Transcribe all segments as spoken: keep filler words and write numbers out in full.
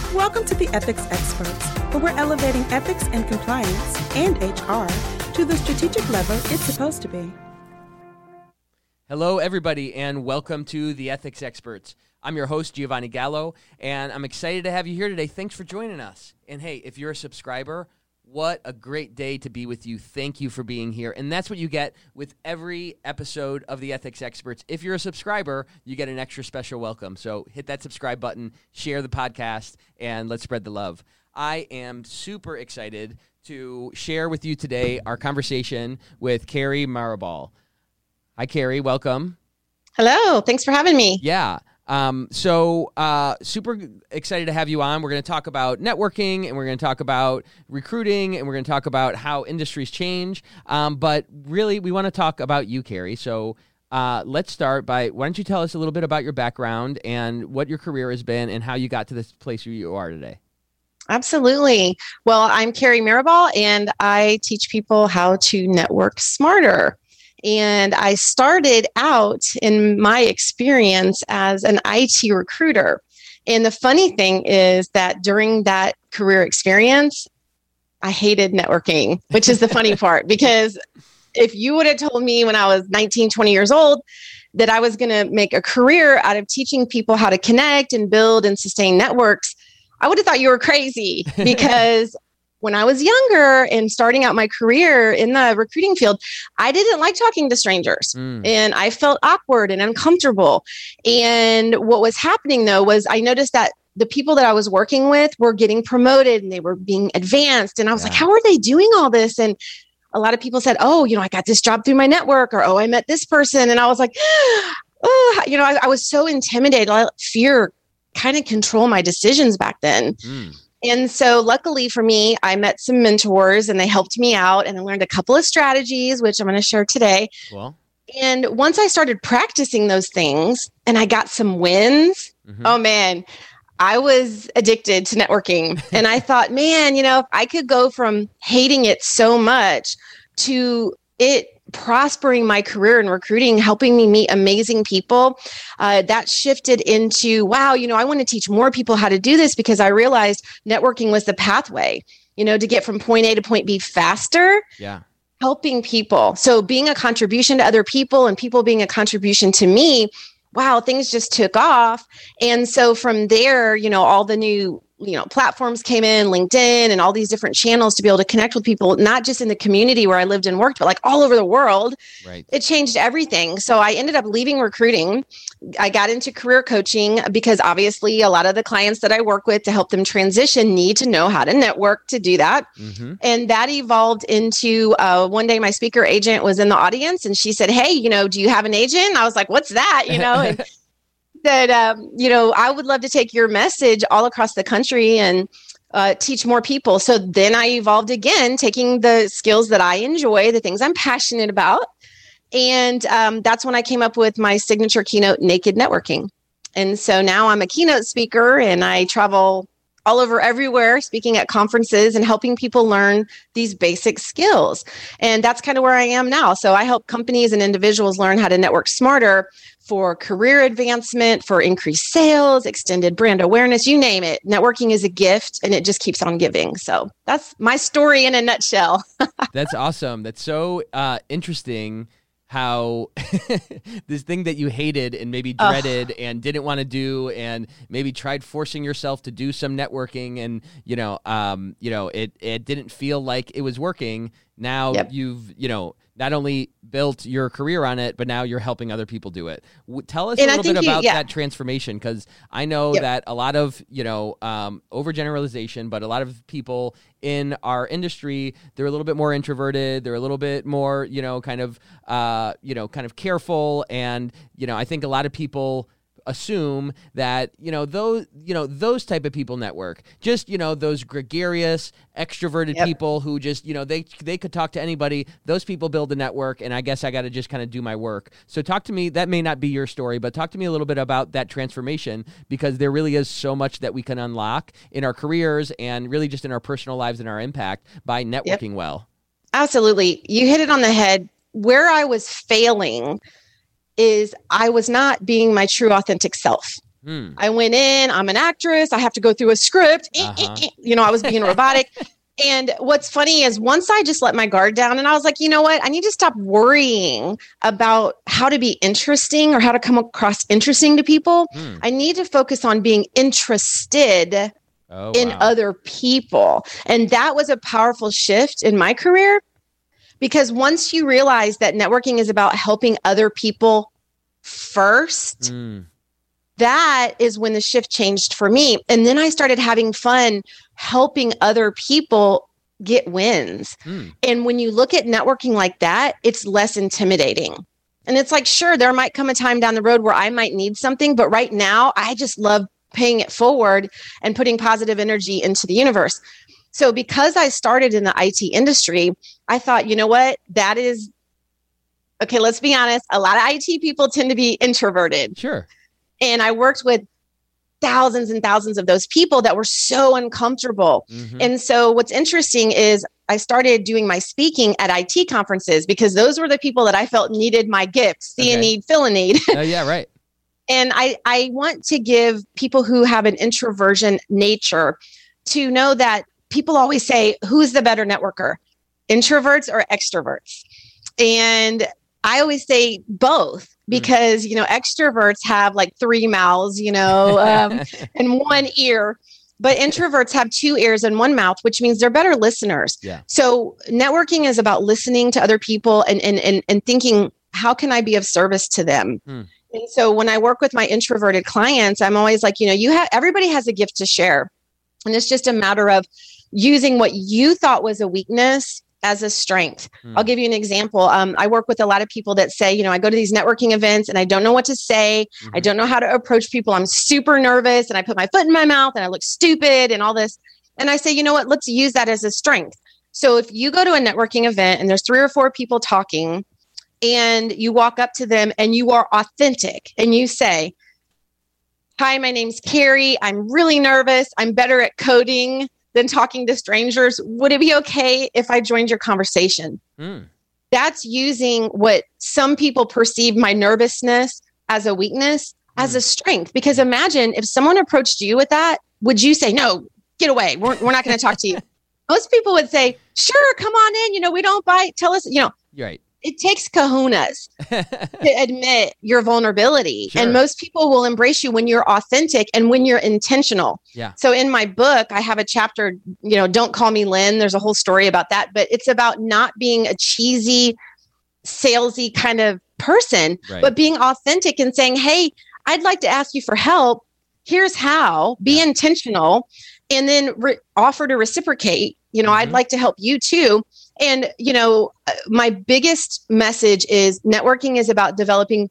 Welcome to the Ethics Experts, where we're elevating ethics and compliance and H R to the strategic level it's supposed to be. Hello, everybody, and welcome to the Ethics Experts. I'm your host, Giovanni Gallo, and I'm excited to have you here today. Thanks for joining us. And hey, if you're a subscriber, what a great day to be with you. Thank you for being here. And that's what you get with every episode of the Ethics Experts. If you're a subscriber, you get an extra special welcome. So hit that subscribe button, share the podcast, and let's spread the love. I am super excited to share with you today our conversation with Carrie Marable. Hi, Carrie. Welcome. Hello. Thanks for having me. Yeah. Um, so uh, super excited to have you on. We're going to talk about networking, and we're going to talk about recruiting, and we're going to talk about how industries change. Um, but really, we want to talk about you, Carrie. So uh, let's start by, why don't you tell us a little bit about your background and what your career has been and how you got to this place where you are today? Absolutely. Well, I'm Carrie Marable, and I teach people how to network smarter. And I started out in my experience as an I T recruiter. And the funny thing is that during that career experience, I hated networking, which is the funny part, because if you would have told me when I was nineteen, twenty years old that I was going to make a career out of teaching people how to connect and build and sustain networks, I would have thought you were crazy, because when I was younger and starting out my career in the recruiting field, I didn't like talking to strangers mm. and I felt awkward and uncomfortable. And what was happening though was I noticed that the people that I was working with were getting promoted and they were being advanced. And I was yeah. like, how are they doing all this? And a lot of people said, oh, you know, I got this job through my network, or, oh, I met this person. And I was like, oh, you know, I, I was so intimidated. I let fear kind of control my decisions back then. Mm. And so luckily for me, I met some mentors and they helped me out, and I learned a couple of strategies, which I'm going to share today. Well, and once I started practicing those things and I got some wins, mm-hmm. oh man, I was addicted to networking. And I thought, man, you know, if I could go from hating it so much to it prospering my career in recruiting, helping me meet amazing people, uh, that shifted into, wow, you know, I want to teach more people how to do this, because I realized networking was the pathway, you know, to get from point A to point B faster. Yeah. Helping people. So being a contribution to other people and people being a contribution to me, wow, things just took off. And so from there, you know, all the new you know, platforms came in, LinkedIn and all these different channels to be able to connect with people, not just in the community where I lived and worked, but like all over the world. Right. It changed everything. So I ended up leaving recruiting. I got into career coaching because obviously a lot of the clients that I work with to help them transition need to know how to network to do that. Mm-hmm. And that evolved into uh, one day my speaker agent was in the audience and she said, hey, you know, do you have an agent? I was like, what's that? You know, and that, um, you know, I would love to take your message all across the country and uh, teach more people. So then I evolved again, taking the skills that I enjoy, the things I'm passionate about. And um, that's when I came up with my signature keynote, Naked Networking. And so now I'm a keynote speaker and I travel all over everywhere, speaking at conferences and helping people learn these basic skills. And that's kind of where I am now. So I help companies and individuals learn how to network smarter for career advancement, for increased sales, extended brand awareness, you name it. Networking is a gift and it just keeps on giving. So that's my story in a nutshell. That's awesome. That's so uh, interesting. How this thing that you hated and maybe dreaded Ugh. and didn't want to do, and maybe tried forcing yourself to do some networking, and you know, um, you know, it it didn't feel like it was working. Now yep. you've, you know, not only built your career on it, but now you're helping other people do it. W- tell us and a little bit about you, yeah. that transformation, because I know yep. that a lot of, you know, um, overgeneralization, but a lot of people in our industry, they're a little bit more introverted. They're a little bit more, you know, kind of, uh, you know, kind of careful. And, you know, I think a lot of people assume that, you know, those, you know, those type of people network, just, you know, those gregarious, extroverted yep. people who just, you know, they, they could talk to anybody. Those people build a network, and I guess I got to just kind of do my work. So talk to me, that may not be your story, but talk to me a little bit about that transformation, because there really is so much that we can unlock in our careers and really just in our personal lives and our impact by networking yep. well. Absolutely. You hit it on the head. Where I was failing is I was not being my true authentic self. Hmm. I went in, I'm an actress. I have to go through a script. Uh-huh. You know, I was being robotic. And what's funny is once I just let my guard down and I was like, you know what? I need to stop worrying about how to be interesting or how to come across interesting to people. Hmm. I need to focus on being interested oh, in wow. other people. And that was a powerful shift in my career, because once you realize that networking is about helping other people first, mm. that is when the shift changed for me. And then I started having fun helping other people get wins. Mm. And when you look at networking like that, it's less intimidating. And it's like, sure, there might come a time down the road where I might need something, but right now I just love paying it forward and putting positive energy into the universe. So because I started in the I T industry, I thought, you know what, that is, okay, let's be honest. A lot of I T people tend to be introverted. Sure. And I worked with thousands and thousands of those people that were so uncomfortable. Mm-hmm. And so what's interesting is I started doing my speaking at I T conferences because those were the people that I felt needed my gift. See okay. a need, fill a need. Oh, yeah, right. And I, I want to give people who have an introversion nature to know that people always say, who's the better networker, introverts or extroverts? And I always say both. Because, you know, extroverts have like three mouths, you know, um, and one ear, but introverts have two ears and one mouth, which means they're better listeners. Yeah. So networking is about listening to other people and, and, and, and thinking, how can I be of service to them? Hmm. And so when I work with my introverted clients, I'm always like, you know, you have, everybody has a gift to share. And it's just a matter of using what you thought was a weakness as a strength. Hmm. I'll give you an example. Um, I work with a lot of people that say, you know, I go to these networking events and I don't know what to say. Mm-hmm. I don't know how to approach people. I'm super nervous and I put my foot in my mouth and I look stupid and all this. And I say, you know what, let's use that as a strength. So if you go to a networking event and there's three or four people talking and you walk up to them and you are authentic and you say, hi, my name's Carrie. I'm really nervous. I'm better at coding than talking to strangers. Would it be okay if I joined your conversation? Mm. That's using what some people perceive my nervousness as a weakness, mm. as a strength. Because imagine if someone approached you with that, would you say, no, get away. We're, we're not going to talk to you. Most people would say, sure, come on in. You know, we don't bite. Tell us, you know. You're right. It takes kahunas to admit your vulnerability. Sure. And most people will embrace you when you're authentic and when you're intentional. Yeah. So in my book, I have a chapter, you know, Don't Call Me Lynn. There's a whole story about that, but it's about not being a cheesy, salesy kind of person, right. but being authentic and saying, hey, I'd like to ask you for help. Here's how. Be yeah. intentional. And then re- offer to reciprocate. You know, mm-hmm. I'd like to help you too. And, you know, my biggest message is networking is about developing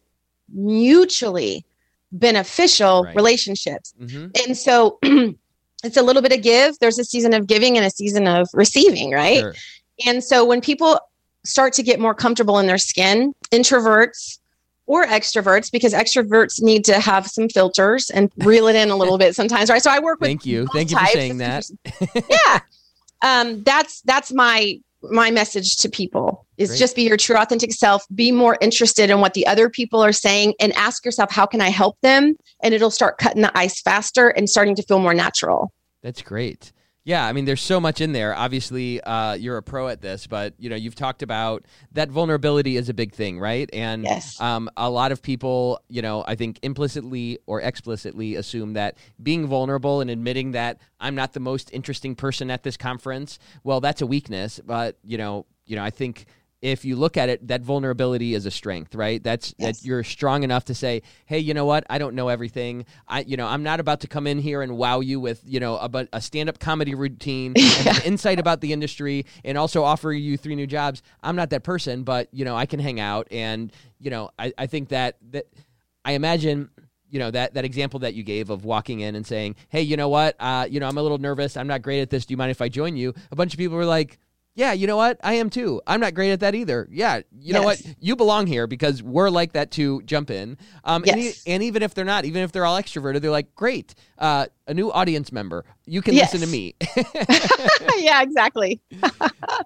mutually beneficial right. relationships. Mm-hmm. And so it's a little bit of give. There's a season of giving and a season of receiving, right? Sure. And so when people start to get more comfortable in their skin, introverts or extroverts, because extroverts need to have some filters and reel it in a little bit sometimes, right? So I work with Thank you. Thank you for saying that. yeah. Um, that's, that's my, my message to people is Great. Just be your true authentic self, be more interested in what the other people are saying and ask yourself, how can I help them? And it'll start cutting the ice faster and starting to feel more natural. That's great. Yeah, I mean, there's so much in there. Obviously, uh, you're a pro at this, but you know, you've talked about that vulnerability is a big thing, right? And yes. um, a lot of people, you know, I think implicitly or explicitly assume that being vulnerable and admitting that I'm not the most interesting person at this conference, well, that's a weakness. But you know, you know, I think if you look at it, that vulnerability is a strength, right? That's yes. that you're strong enough to say, hey, you know what? I don't know everything. I, you know, I'm not about to come in here and wow you with, you know, a, a stand-up comedy routine and an insight about the industry and also offer you three new jobs. I'm not that person, but, you know, I can hang out. And, you know, I, I think that, that I imagine, you know, that, that example that you gave of walking in and saying, hey, you know what? Uh, you know, I'm a little nervous. I'm not great at this. Do you mind if I join you? A bunch of people were like, yeah, you know what? I am too. I'm not great at that either. Yeah, you yes. know what? You belong here because we're like that too. Jump in. Um, yes. and, e- and even if they're not, even if they're all extroverted, they're like, great, uh, a new audience member. You can yes. listen to me. yeah, exactly.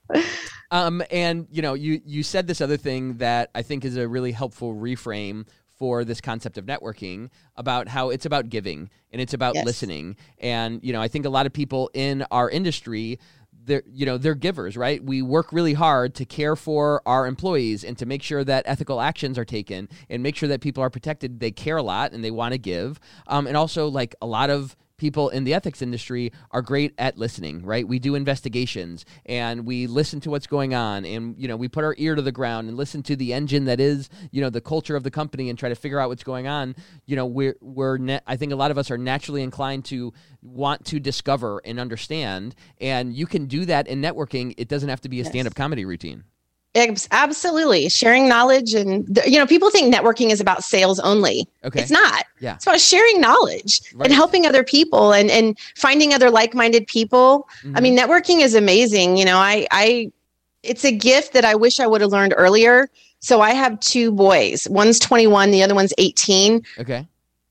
um, and you know, you you said this other thing that I think is a really helpful reframe for this concept of networking, about how it's about giving and it's about yes. listening. And, you know, I think a lot of people in our industry, they're, you know, they're givers, right? We work really hard to care for our employees and to make sure that ethical actions are taken and make sure that people are protected. They care a lot and they want to give. Um, and also, like, a lot of people in the ethics industry are great at listening, right? We do investigations and we listen to what's going on, and, you know, we put our ear to the ground and listen to the engine that is, you know, the culture of the company and try to figure out what's going on. You know, we're, we're ne- I think a lot of us are naturally inclined to want to discover and understand, and you can do that in networking. It doesn't have to be a Yes. stand-up comedy routine. Absolutely. Sharing knowledge. And, you know, people think networking is about sales only. Okay. It's not. Yeah. It's about sharing knowledge Right. and helping other people and, and finding other like-minded people. Mm-hmm. I mean, networking is amazing. You know, I, I, it's a gift that I wish I would have learned earlier. So I have two boys. One's twenty-one, the other one's eighteen. Okay.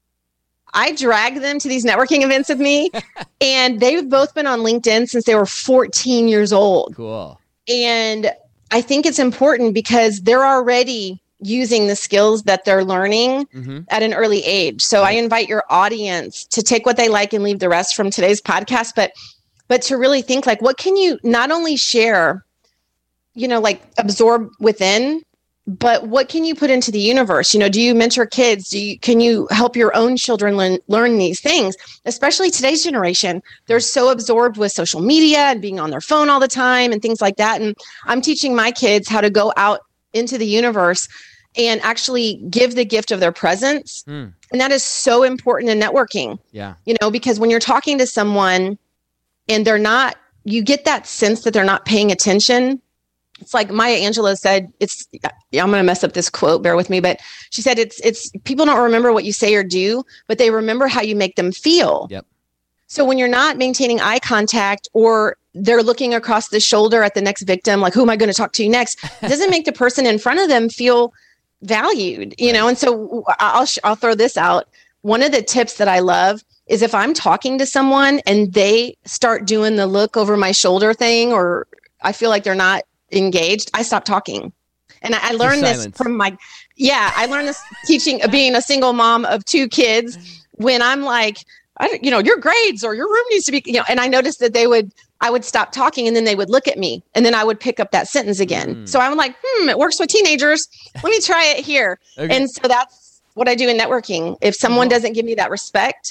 I drag them to these networking events with me, and they've both been on LinkedIn since they were fourteen years old. Cool. And I think it's important because they're already using the skills that they're learning Mm-hmm. at an early age. So Right. I invite your audience to take what they like and leave the rest from today's podcast, but but to really think, like, what can you not only share, you know, like absorb within, but what can you put into the universe? You know, do you mentor kids? Do you, can you help your own children learn, learn these things? Especially today's generation, they're so absorbed with social media and being on their phone all the time and things like that. And I'm teaching my kids how to go out into the universe and actually give the gift of their presence. Mm. And that is so important in networking, Yeah. you know, because when you're talking to someone and they're not, you get that sense that they're not paying attention. It's like Maya Angelou said, it's, I'm going to mess up this quote, bear with me, but she said, it's, it's people don't remember what you say or do, but they remember how you make them feel. Yep. So when you're not maintaining eye contact, or they're looking across the shoulder at the next victim, like, who am I going to talk to next? It doesn't make the person in front of them feel valued, you know? And so I'll, I'll throw this out. One of the tips that I love is if I'm talking to someone and they start doing the look over my shoulder thing, or I feel like they're not engaged, I stop talking. And I, I learned this silence. from my, yeah, I learned this teaching, being a single mom of two kids, when I'm like, I don't, you know, your grades or your room needs to be, you know, and I noticed that they would, I would stop talking and then they would look at me and then I would pick up that sentence again. Mm. So I'm like, hmm, it works with teenagers. Let me try it here. Okay. And so that's what I do in networking. If someone Uh-huh. doesn't give me that respect,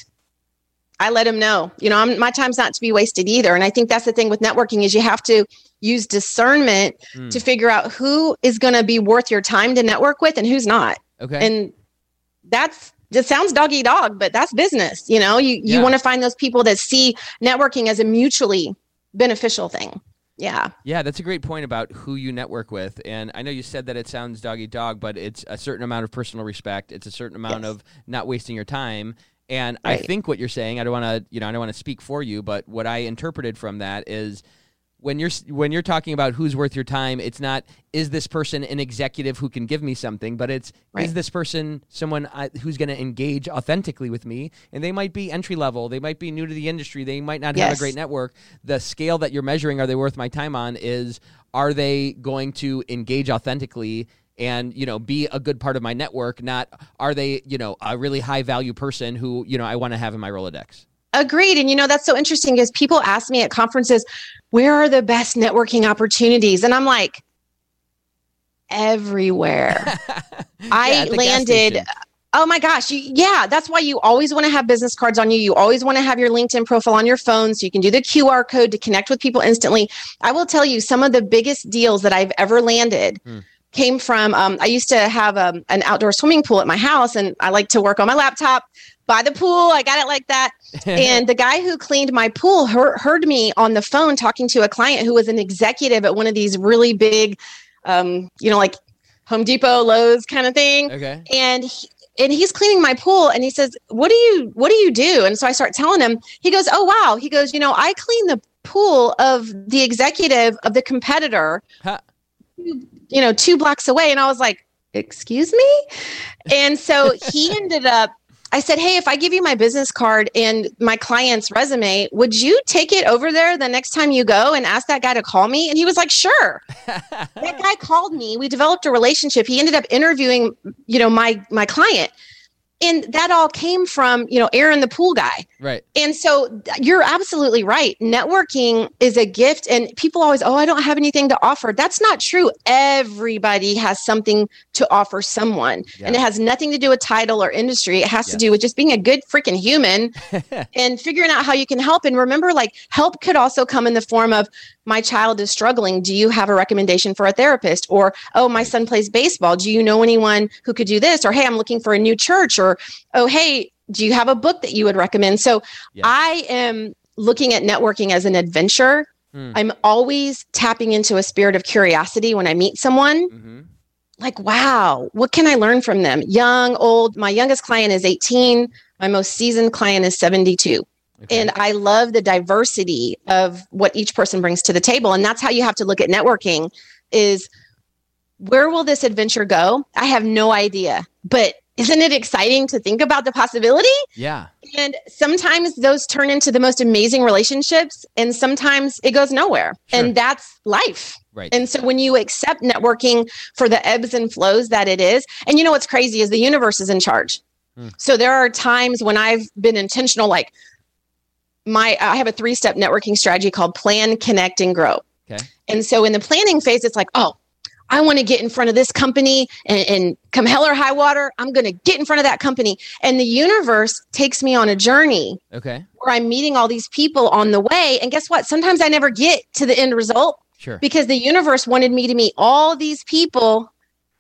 I let them know, you know, I'm, my time's not to be wasted either. And I think that's the thing with networking, is you have to use discernment Mm. to figure out who is going to be worth your time to network with and who's not. Okay. And that's, just sounds dog eat dog, but that's business. You know, you, you Yeah. want to find those people that see networking as a mutually beneficial thing. Yeah. Yeah, that's a great point about who you network with. And I know you said that it sounds dog eat dog, but it's a certain amount of personal respect. It's a certain amount Yes. of not wasting your time. And I Right. think what you're saying, I don't want to, you know, I don't want to speak for you, but what I interpreted from that is when you're when you're talking about who's worth your time, it's not, is this person an executive who can give me something, but it's, Right. is this person someone I, who's going to engage authentically with me? And they might be entry level, they might be new to the industry, they might not have a Yes. great network. The scale that you're measuring, are they worth my time on, is, are they going to engage authentically and, you know, be a good part of my network? Not, are they, you know, a really high value person who, you know, I want to have in my Rolodex. Agreed. And, you know, that's so interesting because people ask me at conferences, where are the best networking opportunities? And I'm like, everywhere. I at the gas landed. station. Oh my gosh. You, yeah. That's why you always want to have business cards on you. You always want to have your LinkedIn profile on your phone so you can do the Q R code to connect with people instantly. I will tell you, some of the biggest deals that I've ever landed Hmm. came from, um, I used to have um, an outdoor swimming pool at my house, and I like to work on my laptop by the pool. I got it like that. And the guy who cleaned my pool heard, heard me on the phone talking to a client who was an executive at one of these really big, um, you know, like Home Depot, Lowe's kind of thing. Okay. And he, and he's cleaning my pool, and he says, what do you, what do you do? And so I start telling him. He goes, oh, wow. He goes, you know, I clean the pool of the executive of the competitor, Ha. you know, two blocks away. And I was like, excuse me? And so he ended up I said, hey, if I give you my business card and my client's resume, would you take it over there the next time you go and ask that guy to call me? And he was like, sure. That guy called me. We developed a relationship. He ended up interviewing, you know, my my client. And that all came from, you know, Aaron, the pool guy. Right. And so you're absolutely right. Networking is a gift. And people always, oh, I don't have anything to offer. That's not true. Everybody has something to offer someone. Yeah. And it has nothing to do with title or industry. It has yes. to do with just being a good freaking human and figuring out how you can help. And remember, like, help could also come in the form of, my child is struggling. Do you have a recommendation for a therapist? Or, oh, my son plays baseball. Do you know anyone who could do this? Or, hey, I'm looking for a new church. Or, oh, hey, do you have a book that you would recommend? So yes. I am looking at networking as an adventure. Mm. I'm always tapping into a spirit of curiosity when I meet someone. Mm-hmm. Like, wow, what can I learn from them? Young, old. My youngest client is eighteen. My most seasoned client is seventy-two. Okay. And I love the diversity of what each person brings to the table. And that's how you have to look at networking is, where will this adventure go? I have no idea. But isn't it exciting to think about the possibility? Yeah. And sometimes those turn into the most amazing relationships. And sometimes it goes nowhere. Sure. And that's life. Right. And so when you accept networking for the ebbs and flows that it is, and you know what's crazy is the universe is in charge. Hmm. So there are times when I've been intentional, like, My, I have a three-step networking strategy called plan, connect, and grow. Okay. And so in the planning phase, it's like, oh, I want to get in front of this company and, and come hell or high water, I'm going to get in front of that company. And the universe takes me on a journey okay. where I'm meeting all these people on the way. And guess what? Sometimes I never get to the end result sure. because the universe wanted me to meet all these people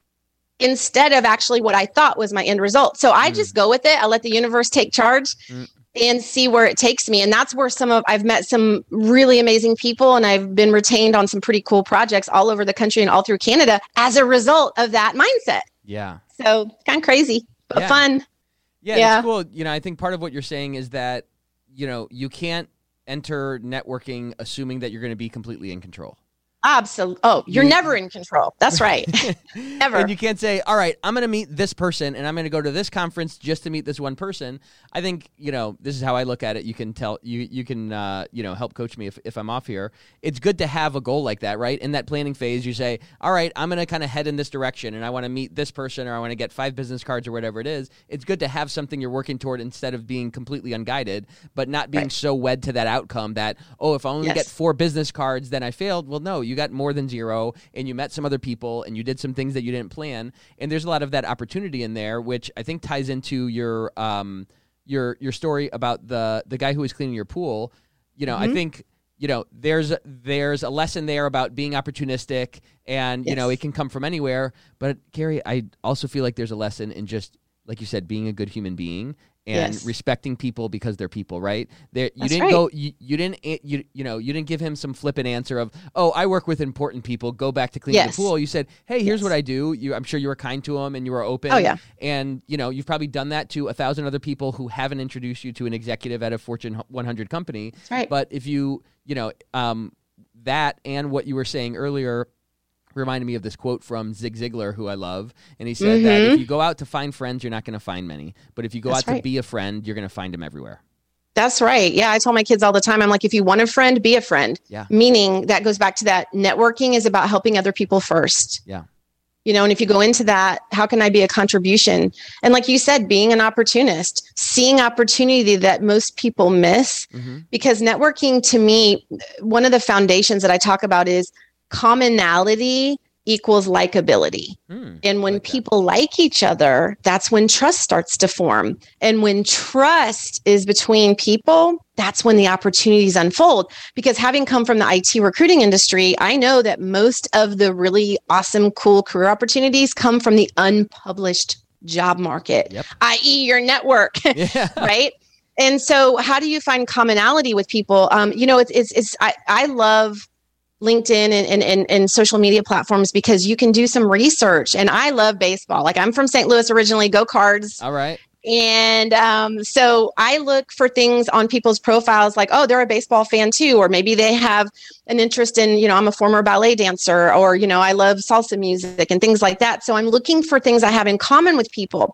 instead of actually what I thought was my end result. So I mm. just go with it. I let the universe take charge. Mm. and see where it takes me. And that's where some of, I've met some really amazing people and I've been retained on some pretty cool projects all over the country and all through Canada as a result of that mindset. Yeah. So kind of crazy, but yeah. fun. Yeah, yeah. It's cool. You know, I think part of what you're saying is that, you know, you can't enter networking assuming that you're going to be completely in control. Absolutely. Oh, you're you, never in control. That's right. Never. And you can't say, all right, I'm going to meet this person and I'm going to go to this conference just to meet this one person. I think, you know, this is how I look at it. You can tell, you you can, uh, you know, help coach me if, if I'm off here. It's good to have a goal like that, right? In that planning phase, you say, all right, I'm going to kind of head in this direction and I want to meet this person or I want to get five business cards or whatever it is. It's good to have something you're working toward instead of being completely unguided, but not being right. so wed to that outcome that, oh, if I only yes. get four business cards, then I failed. Well, no, you got more than zero and you met some other people and you did some things that you didn't plan. And there's a lot of that opportunity in there, which I think ties into your, um, your, your story about the, the guy who was cleaning your pool. You know, mm-hmm. I think, you know, there's, there's a lesson there about being opportunistic and, yes. you know, it can come from anywhere. But Carrie, I also feel like there's a lesson in just, like you said, being a good human being and yes. respecting people because they're people, right? There, you That's didn't right. go, you, you didn't, you you know, you didn't give him some flippant answer of, oh, I work with important people. Go back to cleaning yes. the pool. You said, hey, here's yes. what I do. You, I'm sure you were kind to him and you were open. Oh yeah. And you know, you've probably done that to a thousand other people who haven't introduced you to an executive at a Fortune one hundred company. That's right. But if you, you know, um, that and what you were saying earlier reminded me of this quote from Zig Ziglar, who I love. And he said mm-hmm. that if you go out to find friends, you're not going to find many. But if you go That's out right. to be a friend, you're going to find them everywhere. That's right. Yeah. I tell my kids all the time, I'm like, if you want a friend, be a friend. Yeah. Meaning that goes back to that networking is about helping other people first. Yeah. You know, and if you go into that, how can I be a contribution? And like you said, being an opportunist, seeing opportunity that most people miss, mm-hmm. because networking to me, one of the foundations that I talk about is commonality equals likability. Mm, and when like people that. like each other, that's when trust starts to form. And when trust is between people, that's when the opportunities unfold. Because having come from the I T recruiting industry, I know that most of the really awesome, cool career opportunities come from the unpublished job market, yep. that is your network, yeah. right? And so how do you find commonality with people? Um, you know, it's, it's, it's I, I love LinkedIn and, and, and, and social media platforms because you can do some research. And I love baseball. Like I'm from Saint Louis originally, go Cards. All right. And um, so I look for things on people's profiles like, oh, they're a baseball fan too. Or maybe they have an interest in, you know, I'm a former ballet dancer or, you know, I love salsa music and things like that. So I'm looking for things I have in common with people.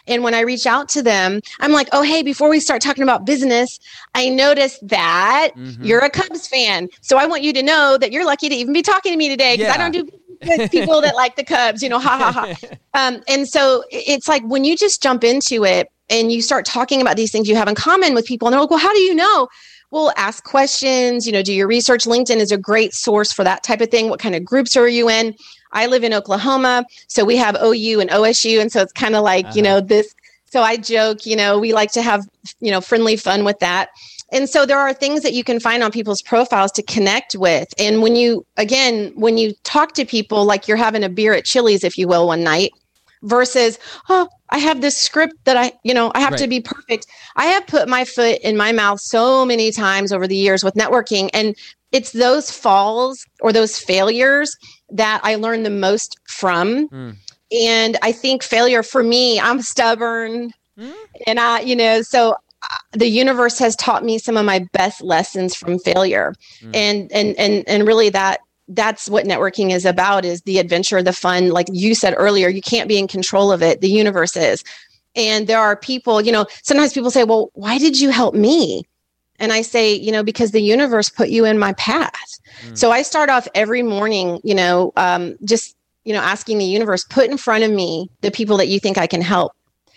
And when I reach out to them, I'm like, oh, hey, before we start talking about business, I noticed that mm-hmm. you're a Cubs fan. So I want you to know that you're lucky to even be talking to me today because yeah. I don't do with people that like the Cubs, you know, ha, ha, ha. Um, and so it's like when you just jump into it and you start talking about these things you have in common with people, and they're like, well, how do you know? Well, ask questions, you know, do your research. LinkedIn is a great source for that type of thing. What kind of groups are you in? I live in Oklahoma, so we have O U and O S U. And so it's kind of like, uh-huh. you know, this. So I joke, you know, we like to have, you know, friendly fun with that. And so there are things that you can find on people's profiles to connect with. And when you, again, when you talk to people like you're having a beer at Chili's, if you will, one night, versus, oh, I have this script that I, you know, I have right. to be perfect. I have put my foot in my mouth so many times over the years with networking. And it's those falls or those failures that I learned the most from. Mm. And I think failure for me, I'm stubborn mm. and I, you know, so the universe has taught me some of my best lessons from failure. Mm. And, and, and, and really that, that's what networking is about, is the adventure, the fun. Like you said earlier, you can't be in control of it. The universe is. And there are people, you know, sometimes people say, well, why did you help me? And I say, you know, because the universe put you in my path. Mm. So I start off every morning, you know, um, just, you know, asking the universe, put in front of me the people that you think I can help.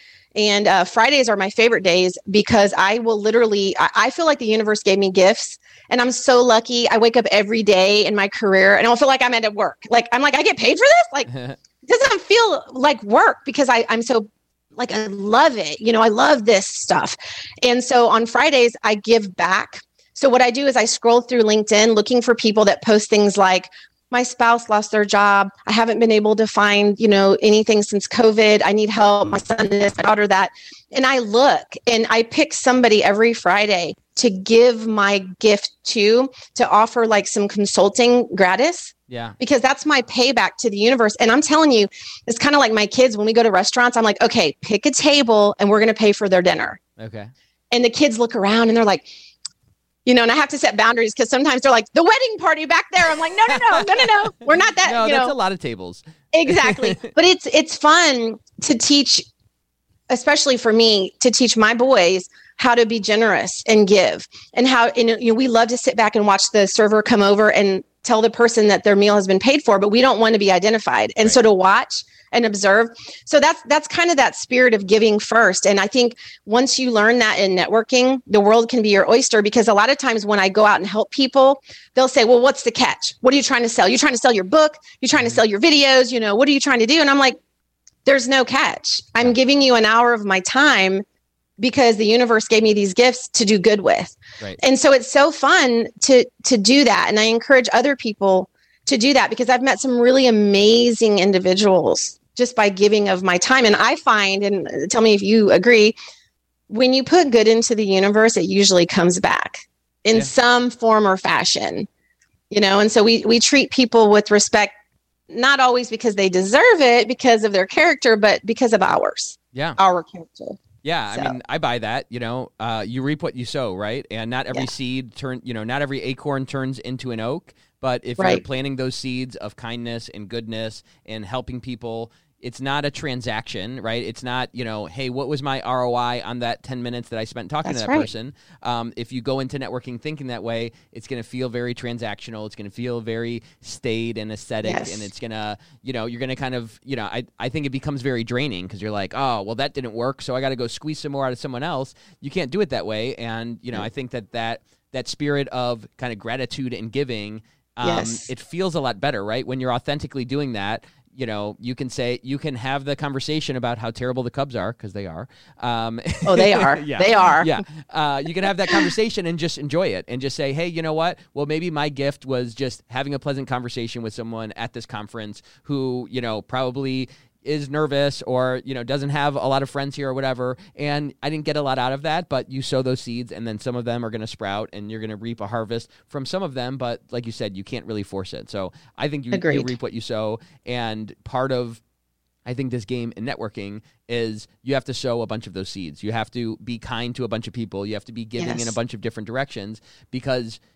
And uh, Fridays are my favorite days because I will literally, I, I feel like the universe gave me gifts. And I'm so lucky. I wake up every day in my career and I don't feel like I'm at work. Like, I'm like, I get paid for this? Like, it doesn't feel like work because I, I'm so, like, I love it. You know, I love this stuff. And so on Fridays, I give back. So what I do is I scroll through LinkedIn looking for people that post things like, my spouse lost their job. I haven't been able to find, you know, anything since COVID. I need help. My son this, my daughter that. And I look and I pick somebody every Friday to give my gift to, to offer like some consulting gratis. Yeah. Because that's my payback to the universe. And I'm telling you, it's kind of like my kids, when we go to restaurants, I'm like, okay, pick a table and we're going to pay for their dinner. Okay. And the kids look around and they're like, you know, and I have to set boundaries because sometimes they're like, the wedding party back there. I'm like, no, no, no, no, no, no. We're not that, no, you that's know. a lot of tables. Exactly. But it's, it's fun to teach, especially for me, to teach my boys how to be generous and give, and how, and, you know, we love to sit back and watch the server come over and tell the person that their meal has been paid for, but we don't want to be identified. And right. so to watch and observe. So that's, that's kind of that spirit of giving first. And I think once you learn that in networking, the world can be your oyster, because a lot of times when I go out and help people, they'll say, well, what's the catch? What are you trying to sell? You're trying to sell your book. You're trying to sell your videos. You know, what are you trying to do? And I'm like, there's no catch. I'm giving you an hour of my time because the universe gave me these gifts to do good with. Right. And so it's so fun to, to do that. And I encourage other people to do that because I've met some really amazing individuals just by giving of my time. And I find, and tell me if you agree, when you put good into the universe, it usually comes back in yeah. some form or fashion, you know? And so we, we treat people with respect, not always because they deserve it because of their character, but because of ours, yeah, our character. Yeah, so. I mean, I buy that, you know, uh, you reap what you sow, right? And not every yeah. seed turn, you know, not every acorn turns into an oak, but if right. you're planting those seeds of kindness and goodness and helping people, it's not a transaction, right? It's not, you know, hey, what was my R O I on that ten minutes that I spent talking That's to that right. person? Um, if you go into networking thinking that way, it's going to feel very transactional. It's going to feel very staid and aesthetic. Yes. And it's going to, you know, you're going to kind of, you know, I, I think it becomes very draining because you're like, oh, well, that didn't work, so I got to go squeeze some more out of someone else. You can't do it that way. And, you know, I think that that, that spirit of kind of gratitude and giving, um, yes. it feels a lot better, right? When you're authentically doing that, you know, you can say, you can have the conversation about how terrible the Cubs are, because they are. Um, oh, they are. yeah. They are. Yeah. Uh, you can have that conversation and just enjoy it and just say, hey, you know what? Well, maybe my gift was just having a pleasant conversation with someone at this conference who, you know, probably is nervous or, you know, doesn't have a lot of friends here or whatever. And I didn't get a lot out of that, but you sow those seeds and then some of them are going to sprout and you're going to reap a harvest from some of them. But like you said, you can't really force it. So I think you, you reap what you sow. And part of, I think, this game in networking is you have to sow a bunch of those seeds. You have to be kind to a bunch of people. You have to be giving yes. in a bunch of different directions because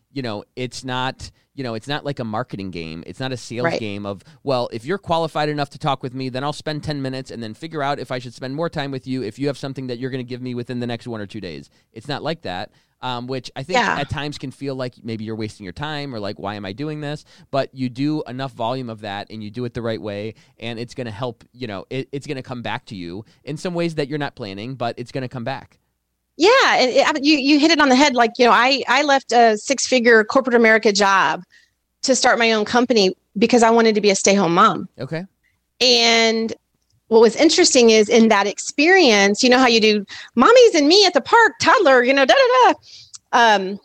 you know, it's not, you know, it's not like a marketing game. It's not a sales Right. game of, well, if you're qualified enough to talk with me, then I'll spend ten minutes and then figure out if I should spend more time with you if you have something that you're going to give me within the next one or two days. It's not like that. Um, which I think Yeah. at times can feel like maybe you're wasting your time or like, why am I doing this? But you do enough volume of that and you do it the right way, and it's going to help, you know, it, it's going to come back to you in some ways that you're not planning, but it's going to come back. Yeah, and it, you you hit it on the head. Like, you know, I I left a six figure corporate America job to start my own company because I wanted to be a stay home mom. Okay. And what was interesting is in that experience, you know how you do mommies and me at the park, toddler, you know, da da da. Um,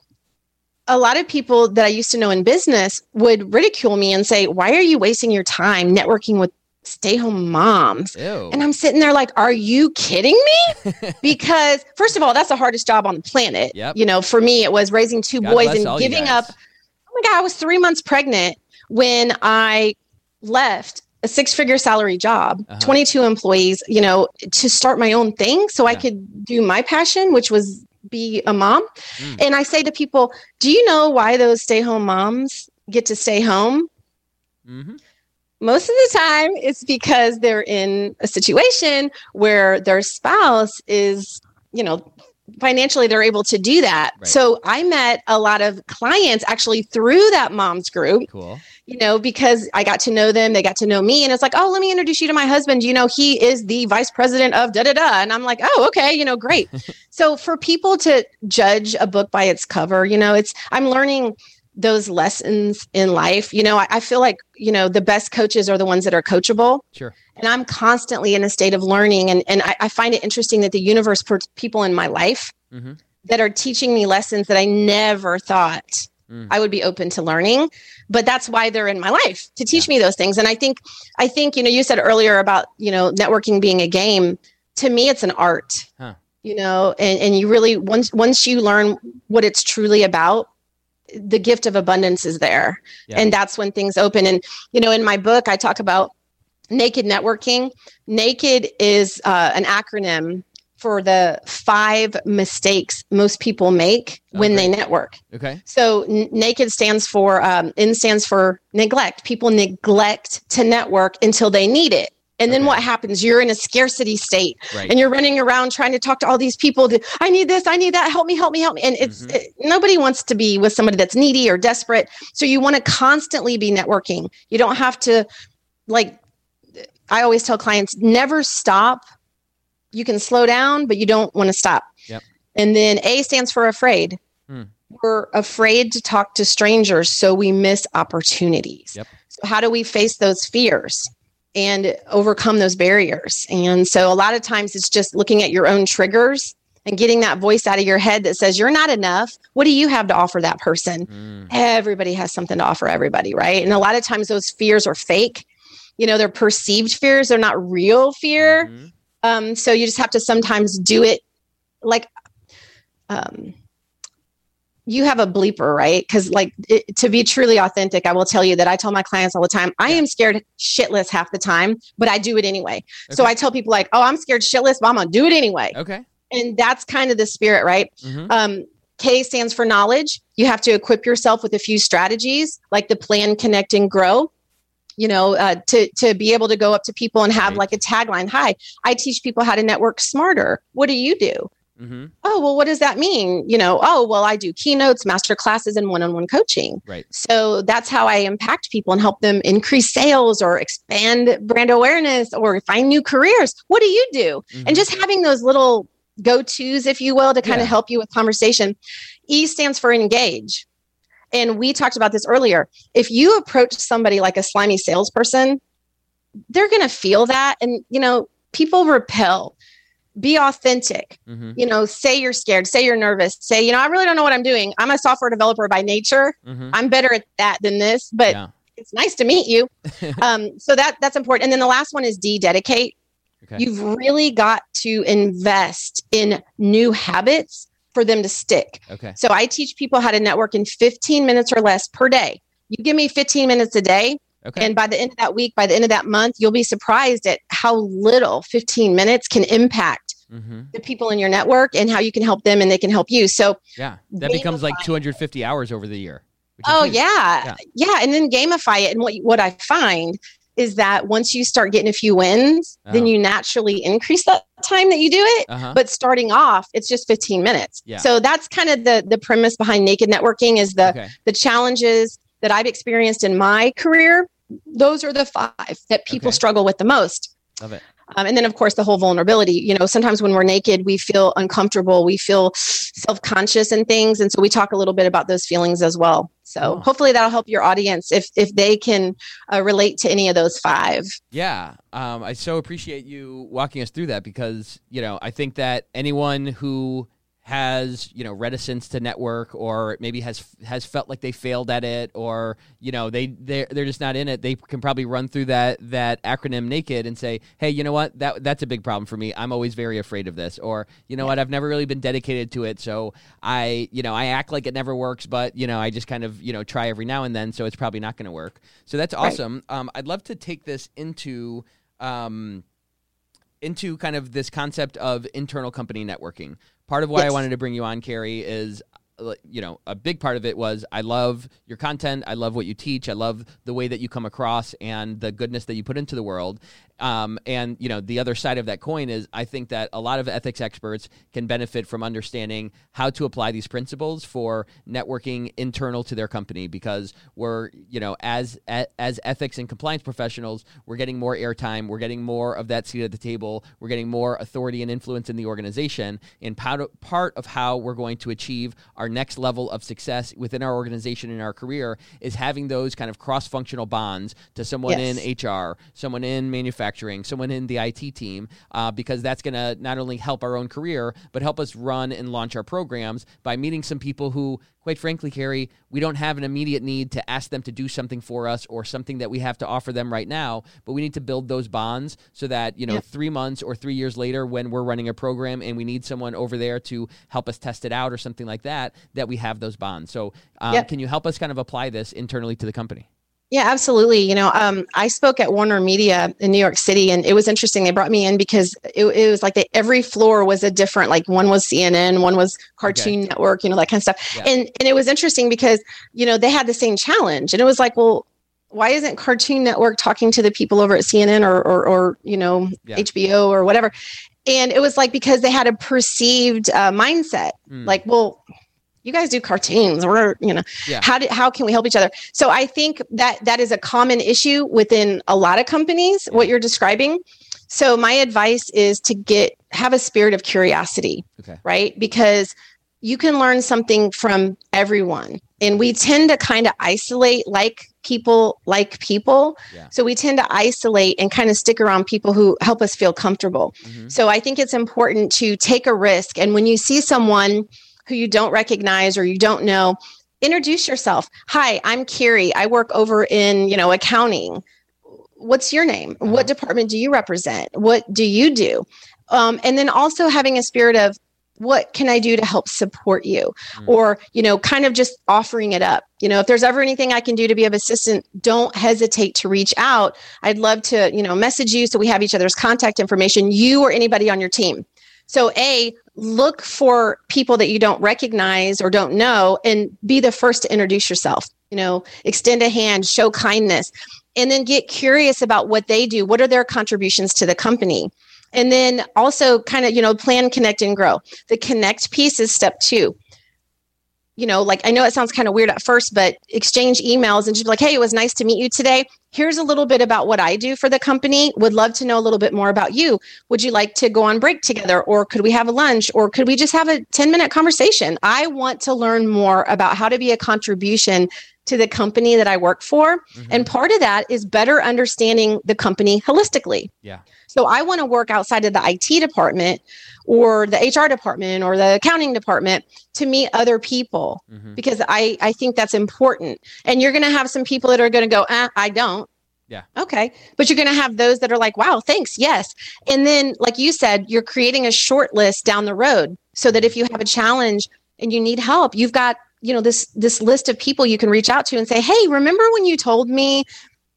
a lot of people that I used to know in business would ridicule me and say, "Why are you wasting your time networking with stay-home moms?" Ew. And I'm sitting there like, "Are you kidding me?" Because first of all, that's the hardest job on the planet. Yep. You know, for me, it was raising two God boys bless all and you giving guys. up. Oh my God, I was three months pregnant when I left a six-figure salary job, Uh-huh. twenty-two employees, you know, to start my own thing so I Yeah. could do my passion, which was be a mom. Mm. And I say to people, do you know why those stay-home moms get to stay home? Mm-hmm. Most of the time, it's because they're in a situation where their spouse is, you know, financially they're able to do that. Right. So I met a lot of clients actually through that moms group, Cool. you know, because I got to know them, they got to know me. And it's like, oh, let me introduce you to my husband. You know, he is the vice president of da da da. And I'm like, oh, okay, you know, great. So for people to judge a book by its cover, you know, it's, I'm learning those lessons in life. You know, I, I feel like, you know, the best coaches are the ones that are coachable. Sure. And I'm constantly in a state of learning. And, and I, I find it interesting that the universe puts people in my life Mm-hmm. that are teaching me lessons that I never thought Mm. I would be open to learning. But that's why they're in my life, to teach me those things. And I think, I think, you know, you said earlier about, you know, networking being a game. To me, it's an art, Huh. you know, and, and you really, once, once you learn what it's truly about, the gift of abundance is there. Yeah. And that's when things open. And, you know, in my book, I talk about Naked Networking. Naked is uh, an acronym for the five mistakes most people make Oh, when they great. network. Okay. So n- naked stands for, um, N stands for neglect. People neglect to network until they need it. And then Okay. what happens? You're in a scarcity state Right. and you're running around trying to talk to all these people. To, I need this, I need that. Help me, help me, help me. And it's Mhm. it, nobody wants to be with somebody that's needy or desperate. So you want to constantly be networking. You don't have to, like, I always tell clients, never stop. You can slow down, but you don't want to stop. Yep. And then A stands for afraid. Hmm. We're afraid to talk to strangers, so we miss opportunities. Yep. So how do we face those fears and overcome those barriers? And so a lot of times it's just looking at your own triggers and getting that voice out of your head that says, you're not enough. What do you have to offer that person? Mm. Everybody has something to offer everybody, right? And a lot of times those fears are fake. You know, they're perceived fears. They're not real fear. Mhm. Um, so you just have to sometimes do it like, um, you have a bleeper, right? Because like it, to be truly authentic, I will tell you that I tell my clients all the time, I am scared shitless half the time, but I do it anyway. So Okay. I tell people like, oh, I'm scared shitless, but I'm going to do it anyway. Okay. And that's kind of the spirit, right? Mhm. Um, K stands for knowledge. You have to equip yourself with a few strategies like the plan, connect, and grow. You know, uh, to to be able to go up to people and have Right. like a tagline. Hi, I teach people how to network smarter. What do you do? Mhm. Oh, well, what does that mean? You know, oh, well, I do keynotes, master classes, and one-on-one coaching. Right. So that's how I impact people and help them increase sales or expand brand awareness or find new careers. What do you do? Mhm. And just having those little go-tos, if you will, to kind Yeah. of help you with conversation. E stands for engage. And we talked about this earlier. If you approach somebody like a slimy salesperson, they're going to feel that. And, you know, people repel. Be authentic. Mhm. You know, say you're scared, say you're nervous, say, you know, I really don't know what I'm doing. I'm a software developer by nature. Mhm. I'm better at that than this, but Yeah. it's nice to meet you. um, so that that's important. And then the last one is D, dedicate. Okay. You've really got to invest in new habits for them to stick. Okay. So I teach people how to network in fifteen minutes or less per day. You give me fifteen minutes a day, Okay. and by the end of that week, by the end of that month, you'll be surprised at how little fifteen minutes can impact mm-hmm. the people in your network and how you can help them and they can help you. So yeah, that becomes like two hundred fifty hours over the year. Oh yeah. yeah. Yeah. And then gamify it. And what, what I find is that once you start getting a few wins, oh. then you naturally increase that time that you do it. Uh-huh. But starting off, it's just fifteen minutes. Yeah. So that's kind of the the premise behind Naked Networking is the, okay. the challenges that I've experienced in my career. Those are the five that people okay. struggle with the most. Love it. Um, and then, of course, the whole vulnerability. You know, sometimes when we're naked, we feel uncomfortable, we feel self-conscious and things. And so we talk a little bit about those feelings as well. So oh. hopefully that'll help your audience if if they can uh, relate to any of those five. Yeah, um, I so appreciate you walking us through that because, you know, I think that anyone who has, you know, reticence to network or maybe has has felt like they failed at it or, you know, they they're, they're just not in it, they can probably run through that that acronym NAKED and say, hey, you know what, that that's a big problem for me. I'm always very afraid of this. Or, you know yeah. what, I've never really been dedicated to it. So I, you know, I act like it never works, but, you know, I just kind of, you know, try every now and then. So it's probably not going to work. So that's awesome. Right. Um, I'd love to take this into um, into kind of this concept of internal company networking. Part of why yes. I wanted to bring you on, Carrie, is, you know, a big part of it was I love your content. I love what you teach. I love the way that you come across and the goodness that you put into the world. Um, and, you know, the other side of that coin is I think that a lot of ethics experts can benefit from understanding how to apply these principles for networking internal to their company because we're, you know, as as ethics and compliance professionals, we're getting more airtime. We're getting more of that seat at the table. We're getting more authority and influence in the organization. And part of, part of how we're going to achieve our next level of success within our organization and our career is having those kind of cross-functional bonds to someone yes. in H R, someone in manufacturing, someone in the I T team, uh, because that's going to not only help our own career, but help us run and launch our programs by meeting some people who, quite frankly, Carrie, we don't have an immediate need to ask them to do something for us or something that we have to offer them right now, but we need to build those bonds so that, you know, yep. three months or three years later when we're running a program and we need someone over there to help us test it out or something like that, that we have those bonds. So um, yep. can you help us kind of apply this internally to the company? Yeah, absolutely. You know, um, I spoke at Warner Media in New York City, and it was interesting. They brought me in because it, it was like they, every floor was a different, like one was C N N, one was Cartoon okay. Network, you know, that kind of stuff. Yeah. And and it was interesting because, you know, they had the same challenge. And it was like, well, why isn't Cartoon Network talking to the people over at C N N or, or, or you know, yeah. H B O or whatever? And it was like because they had a perceived uh, mindset, mm. like, well, you guys do cartoons or, you know, yeah. how do, how can we help each other? So I think that that is a common issue within a lot of companies, yeah. what you're describing. So my advice is to get, have a spirit of curiosity, okay. right? Because you can learn something from everyone. And we tend to kind of isolate like people, like people. Yeah. So we tend to isolate and kind of stick around people who help us feel comfortable. Mm-hmm. So I think it's important to take a risk. And when you see someone who you don't recognize or you don't know, introduce yourself. Hi, I'm Carrie. I work over in, you know, accounting. What's your name? Uh-huh. What department do you represent? What do you do? Um, and then also having a spirit of, what can I do to help support you? Mm. Or, you know, kind of just offering it up. You know, if there's ever anything I can do to be of assistance, don't hesitate to reach out. I'd love to, you know, message you so we have each other's contact information, you or anybody on your team. So A, look for people that you don't recognize or don't know and be the first to introduce yourself, you know, extend a hand, show kindness, and then get curious about what they do. What are their contributions to the company? And then also kind of, you know, plan, connect, and grow. The connect piece is step two. You know, like I know it sounds kind of weird at first, but exchange emails and just be like, hey, it was nice to meet you today. Here's a little bit about what I do for the company. Would love to know a little bit more about you. Would you like to go on break together? Or could we have a lunch? Or could we just have a ten minute conversation? I want to learn more about how to be a contribution to the company that I work for. Mm-hmm. And part of that is better understanding the company holistically. Yeah. So I want to work outside of the I T department or the H R department or the accounting department to meet other people, mm-hmm. because I, I think that's important. And you're going to have some people that are going to go, eh, I don't. Yeah. Okay. But you're going to have those that are like, wow, thanks. Yes. And then, like you said, you're creating a short list down the road so that if you have a challenge and you need help, you've got, you know, this, this list of people you can reach out to and say, hey, remember when you told me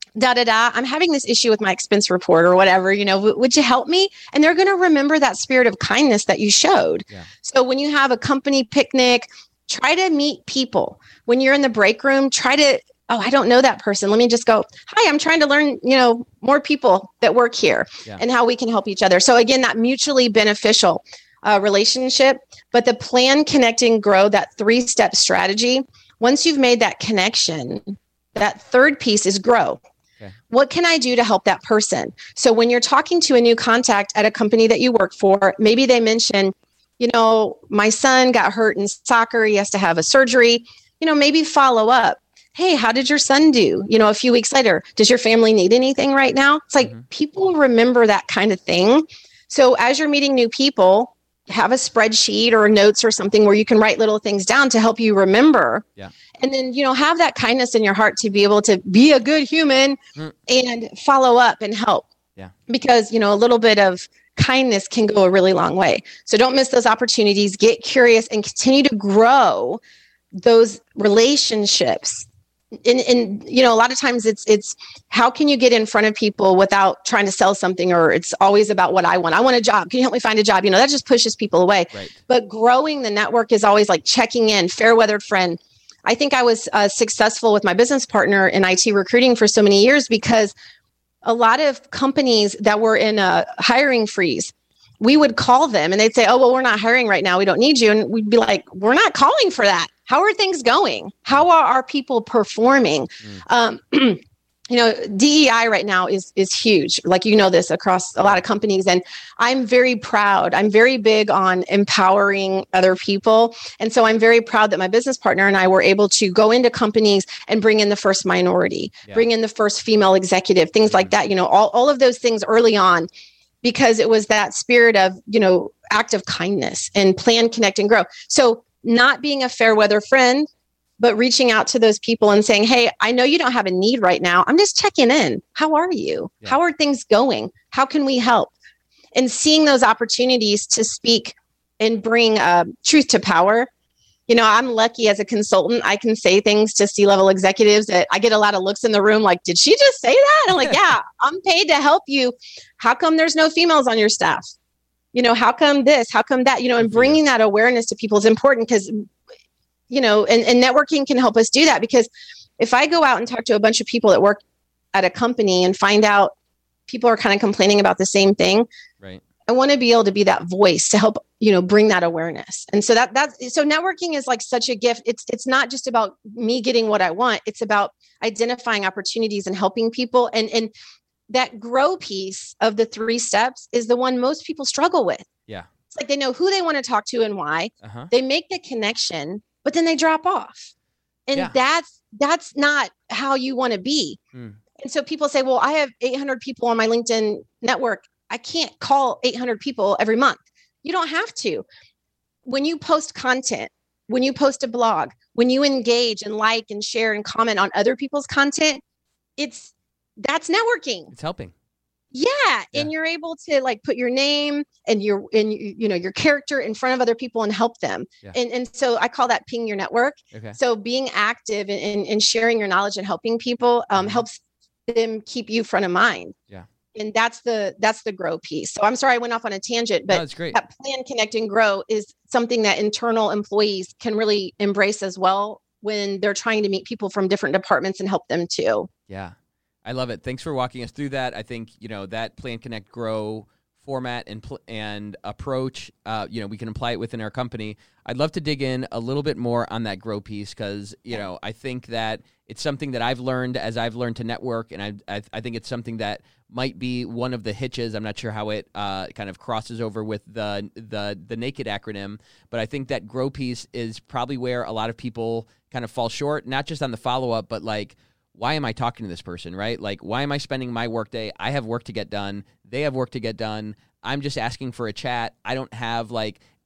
da, da, da, I'm having this issue with my expense report or whatever, you know, w- would you help me? And they're going to remember that spirit of kindness that you showed. Yeah. So when you have a company picnic, try to meet people. When you're in the break room, try to, oh, I don't know that person. Let me just go, hi, I'm trying to learn, you know, more people that work here yeah. and how we can help each other. So again, that mutually beneficial uh, relationship, but the plan, connect, and grow, that three-step strategy. Once you've made that connection, that third piece is grow. Okay. What can I do to help that person? So when you're talking to a new contact at a company that you work for, maybe they mention, you know, my son got hurt in soccer. He has to have a surgery. You know, maybe follow up. Hey, how did your son do? You know, a few weeks later, does your family need anything right now? It's like mm-hmm. people remember that kind of thing. So as you're meeting new people, have a spreadsheet or notes or something where you can write little things down to help you remember. Yeah. And then, you know, have that kindness in your heart to be able to be a good human mm. and follow up and help. Yeah. Because, you know, a little bit of kindness can go a really long way. So don't miss those opportunities. Get curious and continue to grow those relationships. And, and, you know, a lot of times it's, it's how can you get in front of people without trying to sell something, or it's always about what I want. I want a job. Can you help me find a job? You know, that just pushes people away. Right. But growing the network is always like checking in, fair weathered friend. I think I was uh, successful with my business partner in I T recruiting for so many years because a lot of companies that were in a hiring freeze, we would call them and they'd say, oh, well, we're not hiring right now. We don't need you. And we'd be like, we're not calling for that. How are things going? How are our people performing? Mm. Um, you know, D E I right now is is huge. Like, you know, this across a lot of companies. And I'm very proud. I'm very big on empowering other people. And so I'm very proud that my business partner and I were able to go into companies and bring in the first minority, yeah. bring in the first female executive, things mm. like that. You know, all, all of those things early on, because it was that spirit of, you know, act of kindness and plan, connect, and grow. So not being a fair weather friend, but reaching out to those people and saying, hey, I know you don't have a need right now. I'm just checking in. How are you? Yeah. How are things going? How can we help? And seeing those opportunities to speak and bring uh, truth to power. You know, I'm lucky as a consultant. I can say things to C-level executives that I get a lot of looks in the room like, did she just say that? And I'm like, yeah, I'm paid to help you. How come there's no females on your staff? You know, how come this? How come that? You know, and bringing that awareness to people is important because, you know, and, and networking can help us do that. Because if I go out and talk to a bunch of people that work at a company and find out people are kind of complaining about the same thing, right? I want to be able to be that voice to help, you know, bring that awareness. And so that that's so networking is like such a gift. It's it's not just about me getting what I want. It's about identifying opportunities and helping people. And and that grow piece of the three steps is the one most people struggle with. Yeah. It's like they know who they want to talk to and why. Uh-huh. They make the connection, but then they drop off. And yeah. that's that's not how you want to be. Mm. And so people say, well, I have eight hundred people on my LinkedIn network. I can't call eight hundred people every month. You don't have to. When you post content, when you post a blog, when you engage and like and share and comment on other people's content, it's that's networking. It's helping. Yeah. yeah. And you're able to like put your name and your, and you know, your character in front of other people and help them. Yeah. And and so I call that ping your network. Okay. So being active and, and sharing your knowledge and helping people um, mm-hmm. helps them keep you front of mind. Yeah. And that's the, that's the grow piece. So I'm sorry, I went off on a tangent, but no, that's great. That plan, connect, and grow is something that internal employees can really embrace as well when they're trying to meet people from different departments and help them too. Yeah. I love it. Thanks for walking us through that. I think, you know, that plan, connect, grow format and pl- and approach, uh, you know, we can apply it within our company. I'd love to dig in a little bit more on that grow piece because, you yeah. know, I think that it's something that I've learned as I've learned to network, and I I, I think it's something that might be one of the hitches. I'm not sure how it uh, kind of crosses over with the the the NAKED acronym, but I think that grow piece is probably where a lot of people kind of fall short, not just on the follow-up, but like, why am I talking to this person, right? Like, why am I spending my workday? I have work to get done. They have work to get done. I'm just asking for a chat. I don't have like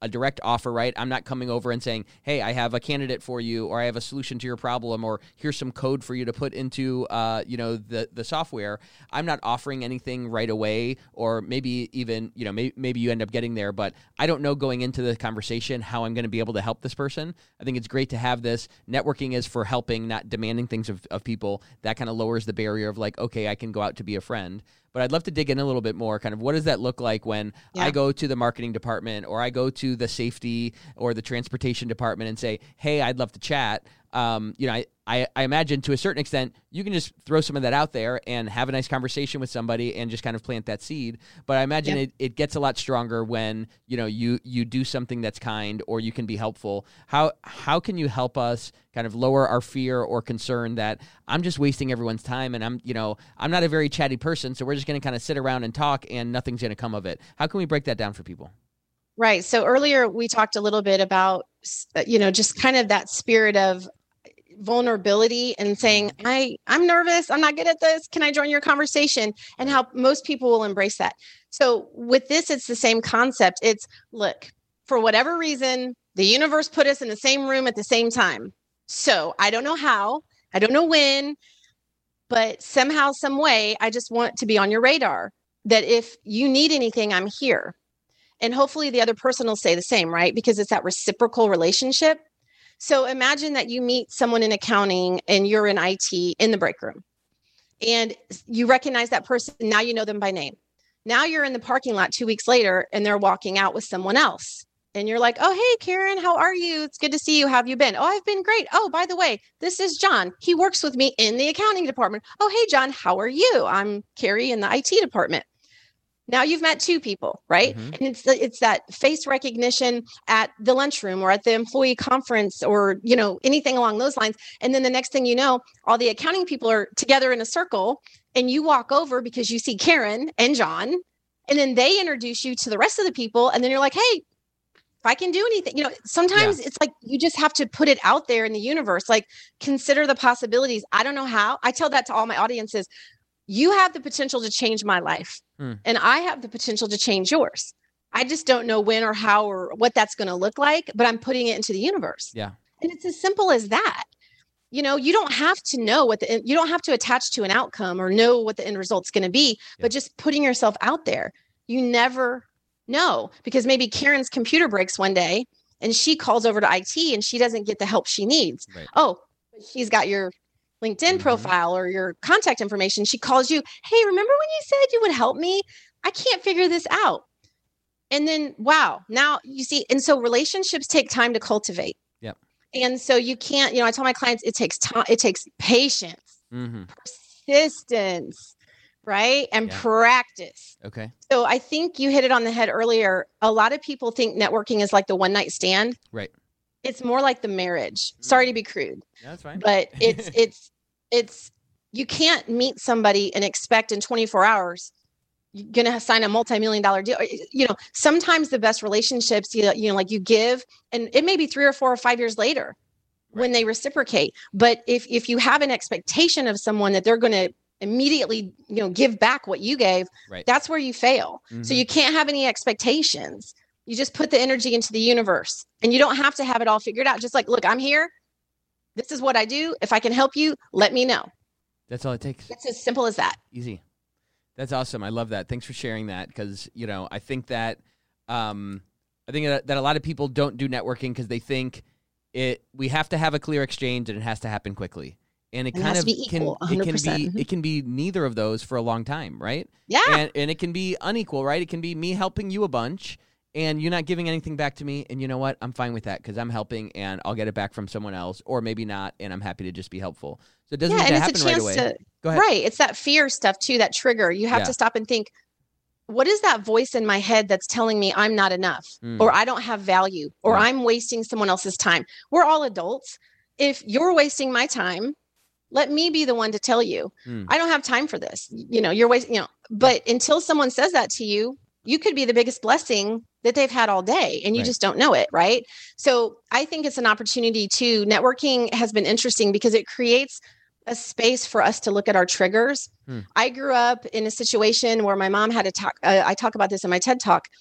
a direct offer, right? I'm not coming over and saying, hey, I have a candidate for you, or I have a solution to your problem, or here's some code for you to put into, uh, you know, the, the software. I'm not offering anything right away, or maybe even, you know, maybe, maybe you end up getting there, but I don't know going into the conversation how I'm going to be able to help this person. I think it's great to have this. Networking is for helping, not demanding things of, of people. That kind of lowers the barrier of like, okay, I can go out to be a friend. But I'd love to dig in a little bit more, kind of what does that look like when yeah. I go to the marketing department, or I go to the safety or the transportation department and say, hey, I'd love to chat. Um, you know, I, I, I imagine to a certain extent, you can just throw some of that out there and have a nice conversation with somebody and just kind of plant that seed. But I imagine yeah. it, it gets a lot stronger when, you know, you, you do something that's kind, or you can be helpful. How, how can you help us kind of lower our fear or concern that I'm just wasting everyone's time, and I'm, you know, I'm not a very chatty person, so we're just going to kind of sit around and talk and nothing's going to come of it. How can we break that down for people? Right. So earlier we talked a little bit about, you know, just kind of that spirit of vulnerability and saying, I, I'm nervous. I'm not good at this. Can I join your conversation? And how most people will embrace that. So with this, it's the same concept. It's, look, for whatever reason, the universe put us in the same room at the same time. So I don't know how, I don't know when, but somehow, some way, I just want to be on your radar, that if you need anything, I'm here. And hopefully the other person will say the same, right? Because it's that reciprocal relationship. So imagine that you meet someone in accounting and you're in I T in the break room, and you recognize that person. Now you know them by name. Now you're in the parking lot two weeks later and they're walking out with someone else. And you're like, oh, hey, Karen, how are you? It's good to see you. How have you been? Oh, I've been great. Oh, by the way, this is John. He works with me in the accounting department. Oh, hey, John, how are you? I'm Carrie in the I T department. Now you've met two people, right? Mm-hmm. And it's it's that face recognition at the lunchroom or at the employee conference, or, you know, anything along those lines. And then the next thing you know, all the accounting people are together in a circle, and you walk over because you see Karen and John, and then they introduce you to the rest of the people. And then you're like, hey, if I can do anything, you know, sometimes yeah. it's like you just have to put it out there in the universe, like consider the possibilities. I don't know how. I tell that to all my audiences. You have the potential to change my life, mm. and I have the potential to change yours. I just don't know when or how or what that's going to look like, but I'm putting it into the universe. Yeah. And it's as simple as that. You know, you don't have to know what the, you don't have to attach to an outcome or know what the end result's going to be, yeah. but just putting yourself out there. You never know, because maybe Karen's computer breaks one day and she calls over to I T and she doesn't get the help she needs. Right. Oh, but she's got your LinkedIn mm-hmm. profile or your contact information. She calls you, hey, remember when you said you would help me? I can't figure this out. And then, wow, now you see, and so relationships take time to cultivate. Yep. And so you can't, you know, I tell my clients, it takes time, it takes patience, mm-hmm. persistence, right? And yeah. practice. Okay. So I think you hit it on the head earlier. A lot of people think networking is like the one night stand. Right. It's more like the marriage. Sorry to be crude. Yeah, that's fine. But it's, it's, it's, you can't meet somebody and expect in twenty-four hours, you're going to sign a multi-million dollar deal. You know, sometimes the best relationships, you know, you know, like you give, and it may be three or four or five years later right. when they reciprocate. But if, if you have an expectation of someone that they're going to immediately, you know, give back what you gave, right. that's where you fail. Mm-hmm. So you can't have any expectations. You just put the energy into the universe, and you don't have to have it all figured out. Just like, look, I'm here. This is what I do. If I can help you, let me know. That's all it takes. It's as simple as that. Easy. That's awesome. I love that. Thanks for sharing that. Because, you know, I think that, um, I think that, that a lot of people don't do networking because they think it, we have to have a clear exchange and it has to happen quickly. And it, it kind of can, equal, it can be, it can be neither of those for a long time. Right. Yeah. And, and it can be unequal, right? It can be me helping you a bunch and you're not giving anything back to me. And you know what? I'm fine with that because I'm helping and I'll get it back from someone else, or maybe not. And I'm happy to just be helpful. So it doesn't yeah, need to and happen it's a right chance away. To, Go ahead. Right. It's that fear stuff too, that trigger. You have yeah. to stop and think, what is that voice in my head that's telling me I'm not enough mm. or I don't have value or yeah. I'm wasting someone else's time? We're all adults. If you're wasting my time, let me be the one to tell you, mm. I don't have time for this. You know, you're wasting, you know, but until someone says that to you, you could be the biggest blessing that they've had all day and you right. just don't know it. Right. So I think it's an opportunity too. Networking has been interesting because it creates a space for us to look at our triggers. Hmm. I grew up in a situation where my mom had to talk. Uh, I talk about this in my TED Talk.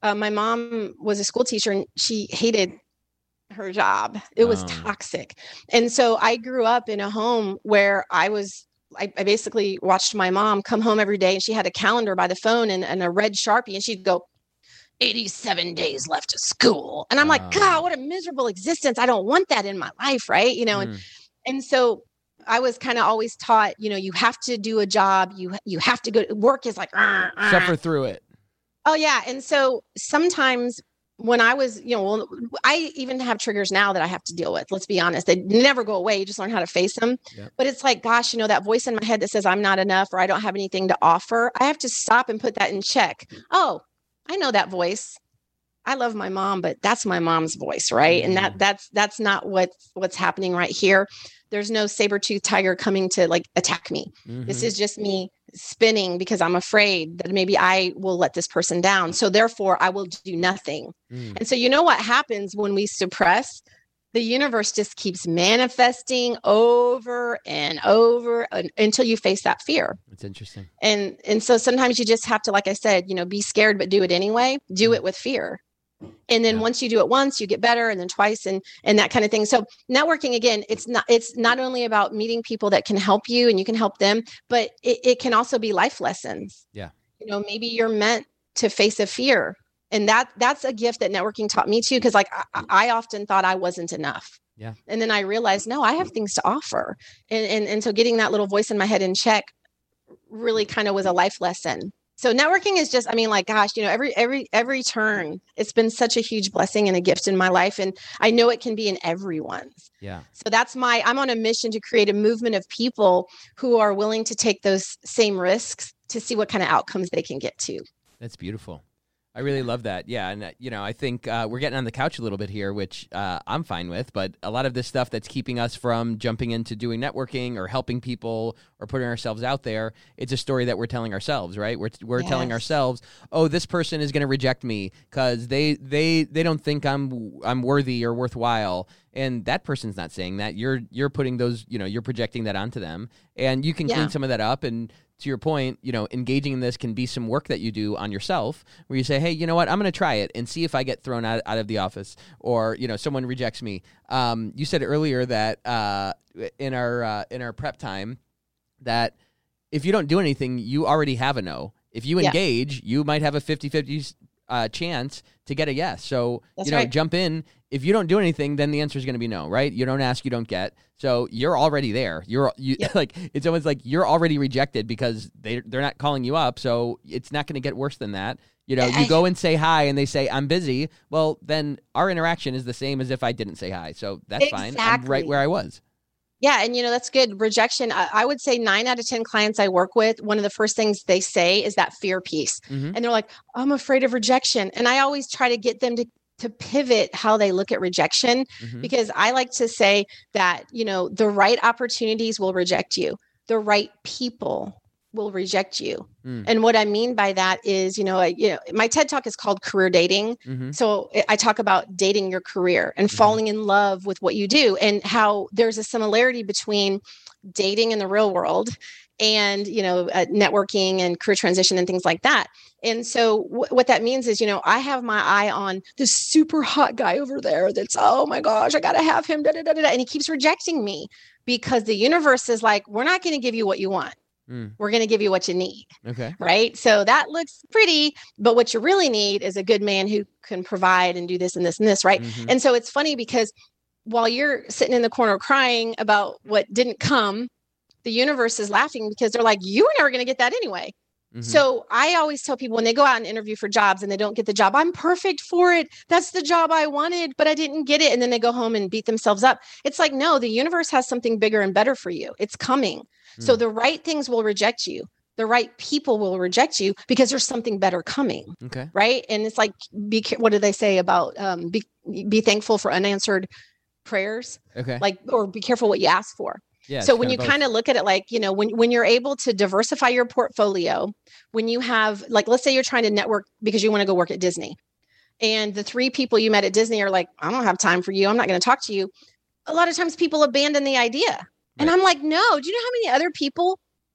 uh, my mom was a school teacher and she hated her job. It was Oh. toxic. And so I grew up in a home where I was, I, I basically watched my mom come home every day and she had a calendar by the phone and, and a red Sharpie and she'd go, eighty-seven days left of school. And I'm like, Wow. God, what a miserable existence. I don't want that in my life. Right. You know, and, Mm. and so I was kind of always taught, you know, you have to do a job. You, you have to go work is like, "Arr, arr." Suffer through it. Oh yeah. And so sometimes when I was, you know, well, I even have triggers now that I have to deal with. Let's be honest. They never go away. You just learn how to face them. Yep. But it's like, gosh, you know, that voice in my head that says I'm not enough or I don't have anything to offer. I have to stop and put that in check. Oh, I know that voice. I love my mom, but that's my mom's voice, right? Mm. And that that's that's not what what's happening right here. There's no saber-toothed tiger coming to like attack me. Mhm. This is just me spinning because I'm afraid that maybe I will let this person down. So therefore, I will do nothing. Mm. And so you know what happens when we suppress? The universe just keeps manifesting over and over un- until you face that fear. It's interesting. And and so sometimes you just have to, like I said, you know, be scared, but do it anyway. Do it with fear. And then Yeah. once you do it once, you get better, and then twice, and and that kind of thing. So networking, again, it's not it's not only about meeting people that can help you and you can help them, but it, it can also be life lessons. Yeah. You know, maybe you're meant to face a fear. And that that's a gift that networking taught me too, because like I, I often thought I wasn't enough. Yeah. And then I realized, no, I have things to offer. And and, and so getting that little voice in my head in check really kind of was a life lesson. So networking is just, I mean, like, gosh, you know, every, every, every turn, it's been such a huge blessing and a gift in my life. And I know it can be in everyone's. Yeah. So that's my, I'm on a mission to create a movement of people who are willing to take those same risks to see what kind of outcomes they can get to. That's beautiful. I really love that. Yeah. And, uh, you know, I think uh, we're getting on the couch a little bit here, which uh, I'm fine with. But a lot of this stuff that's keeping us from jumping into doing networking or helping people or putting ourselves out there, it's a story that we're telling ourselves, right? We're, we're Yes. telling ourselves, oh, this person is going to reject me because they, they, they don't think I'm I'm worthy or worthwhile. And that person's not saying that. You're you're putting those, you know, you're projecting that onto them. And you can Yeah. clean some of that up. And to your point, you know, engaging in this can be some work that you do on yourself where you say, hey, you know what, I'm going to try it and see if I get thrown out, out of the office or, you know, someone rejects me. Um, you said earlier that uh, in our uh, in our prep time that if you don't do anything, you already have a no. If you Yeah. engage, you might have a fifty-fifty uh, chance to get a yes. So, That's you know, right. jump in. If you don't do anything, then the answer is going to be no, right? You don't ask, you don't get. So you're already there. You're you Yep. like it's almost like you're already rejected because they they're not calling you up. So it's not going to get worse than that. You know, I- you go and say hi, and they say I'm busy. Well, then our interaction is the same as if I didn't say hi. So that's fine. I'm right Exactly. where I was. Yeah. And, you know, that's good. Rejection. I, I would say nine out of ten clients I work with, one of the first things they say is that fear piece. Mhm. And they're like, I'm afraid of rejection. And I always try to get them to, to pivot how they look at rejection, Mhm. because I like to say that, you know, the right opportunities will reject you. The right people will reject you. Mm. And what I mean by that is, you know, I, you know, my TED Talk is called Career Dating. Mhm. So I- I talk about dating your career and Mhm. falling in love with what you do, and how there's a similarity between dating in the real world and, you know, uh, networking and career transition and things like that. And so w- what that means is, you know, I have my eye on this super hot guy over there that's, oh my gosh, I got to have him, da, da, da, da, da. And he keeps rejecting me because the universe is like, we're not going to give you what you want. Mm. We're going to give you what you need. Okay. Right. So that looks pretty, but what you really need is a good man who can provide and do this and this and this. Right. Mhm. And so it's funny because while you're sitting in the corner crying about what didn't come, the universe is laughing because they're like, you were never going to get that anyway. Mhm. So I always tell people when they go out and interview for jobs and they don't get the job, I'm perfect for it. That's the job I wanted, but I didn't get it. And then they go home and beat themselves up. It's like, no, the universe has something bigger and better for you. It's coming. So Mm. the right things will reject you. The right people will reject you because there's something better coming. Okay. Right. And it's like, be, ca- what do they say about um, be, be thankful for unanswered prayers, Okay. like, or be careful what you ask for. Yeah. So it's when you both. kind of look at it like, you know, when, when you're able to diversify your portfolio, when you have, like, let's say you're trying to network because you want to go work at Disney, and the three people you met at Disney are like, I don't have time for you. I'm not going to talk to you. A lot of times people abandon the idea. And Right. I'm like, no, do you know how many other people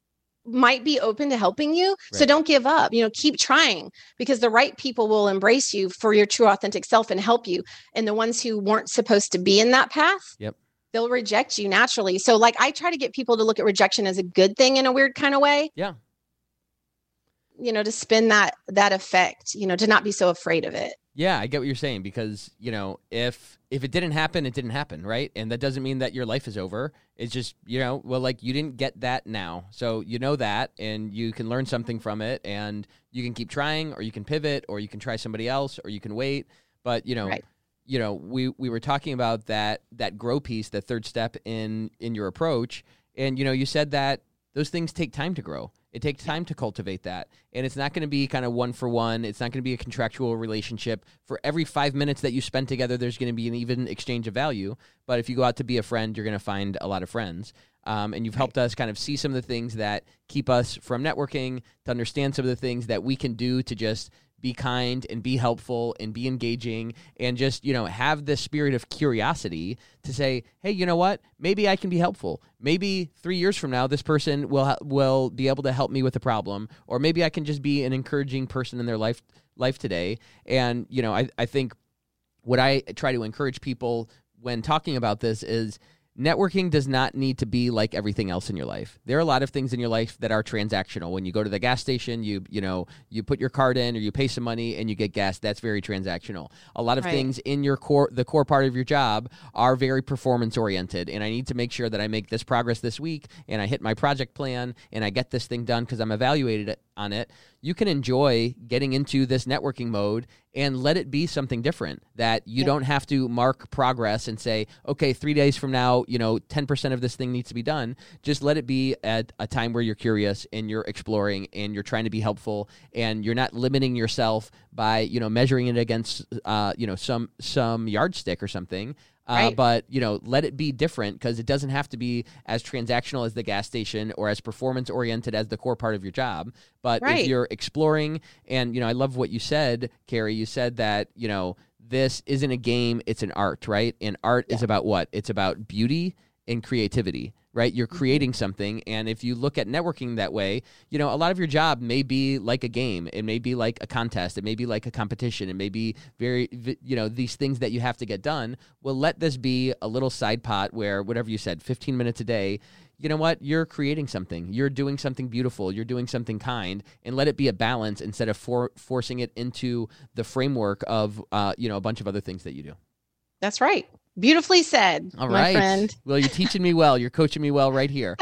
might be open to helping you. Right. So don't give up, you know, keep trying, because the right people will embrace you for your true authentic self and help you. And the ones who weren't supposed to be in that path, yep. they'll reject you naturally. So like, I try to get people to look at rejection as a good thing in a weird kind of way. Yeah. You know, to spin that, that effect, you know, to not be so afraid of it. Yeah, I get what you're saying, because, you know, if if it didn't happen, it didn't happen, right? And that doesn't mean that your life is over. It's just, you know, well, like, you didn't get that now. So you know that, and you can learn something from it, and you can keep trying, or you can pivot, or you can try somebody else, or you can wait. But, you know, right. you know, we, we were talking about that that grow piece, the third step in in your approach. And, you know, you said that those things take time to grow. It takes time to cultivate that. And it's not going to be kind of one for one. It's not going to be a contractual relationship. For every five minutes that you spend together, there's going to be an even exchange of value. But if you go out to be a friend, you're going to find a lot of friends. Um, and you've helped us kind of see some of the things that keep us from networking, to understand some of the things that we can do to just be kind and be helpful and be engaging, and just, you know, have the spirit of curiosity to say, hey, you know what? Maybe I can be helpful. Maybe three years from now, this person will will be able to help me with a problem, or maybe I can just be an encouraging person in their life life today. And, you know, I, I think what I try to encourage people when talking about this is, networking does not need to be like everything else in your life. There are a lot of things in your life that are transactional. When you go to the gas station, you you know, you put your card in, or you pay some money and you get gas. That's very transactional. A lot of right. things in your core, the core part of your job, are very performance oriented. And I need to make sure that I make this progress this week, and I hit my project plan, and I get this thing done because I'm evaluated on it. You can enjoy getting into this networking mode and let it be something different, that you yeah. don't have to mark progress and say, okay, three days from now, you know, ten percent of this thing needs to be done. Just let it be at a time where you're curious and you're exploring and you're trying to be helpful, and you're not limiting yourself by, you know, measuring it against, uh, you know, some, some yardstick or something. Uh, right. But, you know, let it be different, because it doesn't have to be as transactional as the gas station or as performance-oriented as the core part of your job. But right. if you're exploring, and, you know, I love what you said, Carrie. You said that, you know, this isn't a game, it's an art, right? And art yeah. is about what? It's about beauty and creativity, right? You're creating something. And if you look at networking that way, you know, a lot of your job may be like a game. It may be like a contest. It may be like a competition. It may be very, you know, these things that you have to get done. Well, let this be a little side pot where, whatever you said, fifteen minutes a day, you know what? You're creating something. You're doing something beautiful. You're doing something kind, and let it be a balance instead of for, forcing it into the framework of, uh, you know, a bunch of other things that you do. That's right. Beautifully said, All my right. friend. Well, you're teaching me well. You're coaching me well right here.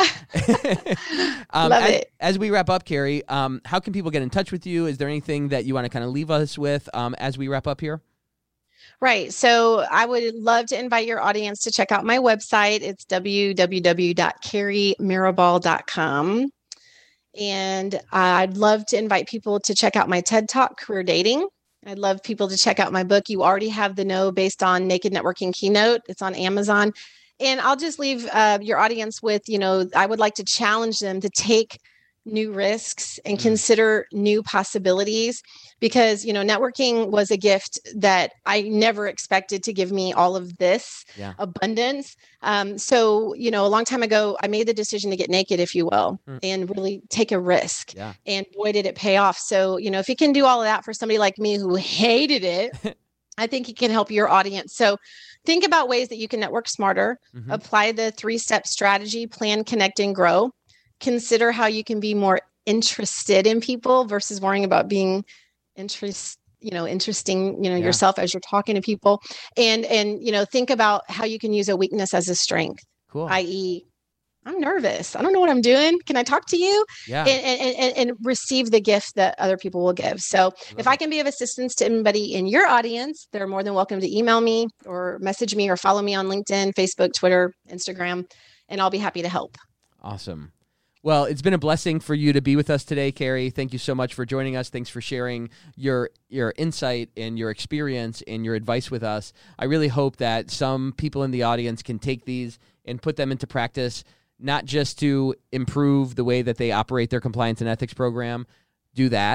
um, Love as, it. As we wrap up, Carrie, um, how can people get in touch with you? Is there anything that you want to kind of leave us with um, as we wrap up here? Right. So I would love to invite your audience to check out my website. It's w w w dot carrie mirabal dot com. And I'd love to invite people to check out my TED Talk, Career Dating. I'd love people to check out my book, You Already Have the Know, based on Naked Networking Keynote. It's on Amazon. And I'll just leave uh, your audience with, you know, I would like to challenge them to take new risks and consider new possibilities, because, you know, networking was a gift that I never expected to give me all of this yeah. abundance. Um, so, you know, a long time ago, I made the decision to get naked, if you will, mm. and really take a risk. Yeah. And boy, did it pay off. So, you know, if you can do all of that for somebody like me who hated it, I think it can help your audience. So think about ways that you can network smarter, mm-hmm. apply the three-step strategy, plan, connect, and grow. Consider how you can be more interested in people versus worrying about being interest, you know, interesting, you know, yeah. yourself as you're talking to people. And, and, you know, think about how you can use a weakness as a strength, cool. that is, I'm nervous. I don't know what I'm doing. Can I talk to you? Yeah. And, and, and, and receive the gift that other people will give. So if it. I can be of assistance to anybody in your audience, they're more than welcome to email me or message me or follow me on LinkedIn, Facebook, Twitter, Instagram, and I'll be happy to help. Awesome. Well, it's been a blessing for you to be with us today, Carrie. Thank you so much for joining us. Thanks for sharing your your insight and your experience and your advice with us. I really hope that some people in the audience can take these and put them into practice, not just to improve the way that they operate their compliance and ethics program. Do that.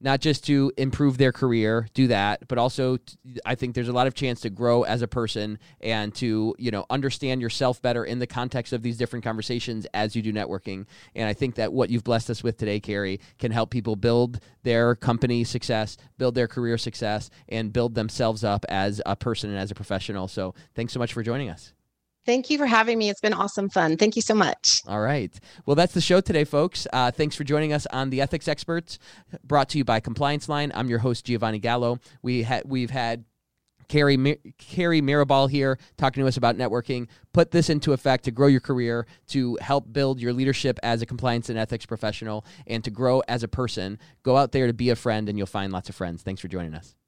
not just to improve their career, do that, but also t- I think there's a lot of chance to grow as a person and to, you know, understand yourself better in the context of these different conversations as you do networking. And I think that what you've blessed us with today, Carrie, can help people build their company success, build their career success, and build themselves up as a person and as a professional. So thanks so much for joining us. Thank you for having me. It's been awesome fun. Thank you so much. All right. Well, that's the show today, folks. Uh, thanks for joining us on The Ethics Experts, brought to you by Compliance Line. I'm your host, Giovanni Gallo. We ha- we've had Carrie, Mi- Carrie Mirabal here talking to us about networking. Put this into effect to grow your career, to help build your leadership as a compliance and ethics professional, and to grow as a person. Go out there to be a friend, and you'll find lots of friends. Thanks for joining us.